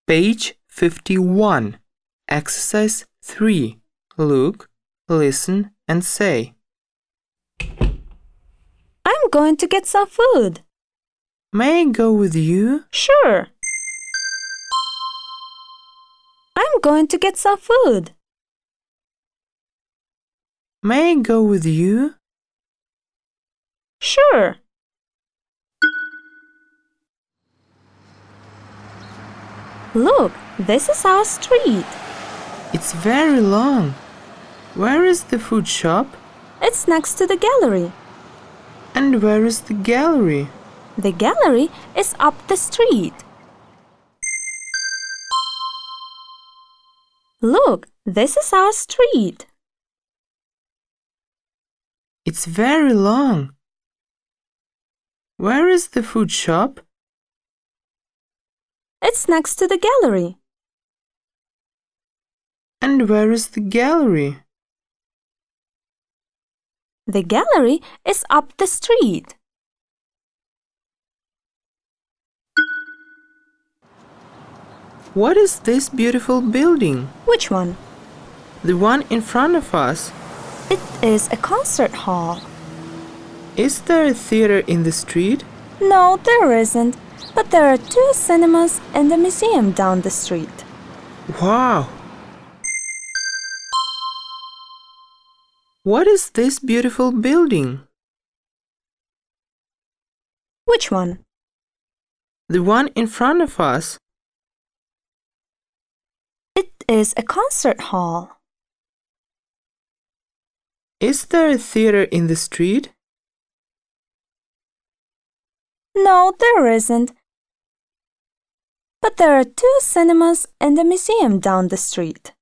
Page 51. Exercise 3. Look, listen and say. I'm going to get some food. May I go with you? Sure. I'm going to get some food. May I go with you? Sure. Look, this is our street. It's very long. Where is the food shop? It's next to the gallery. And where is the gallery? The gallery is up the street. Look, this is our street. It's very long. Where is the food shop? It's next to the gallery. And where is the gallery? The gallery is up the street. What is this beautiful building? Which one? The one in front of us. It is a concert hall. Is there a theater in the street? No, there isn't. But there are 2 cinemas and a museum down the street. Wow! What is this beautiful building? Which one? The one in front of us. It is a concert hall. Is there a theater in the street? No, there isn't. But there are 2 cinemas and a museum down the street.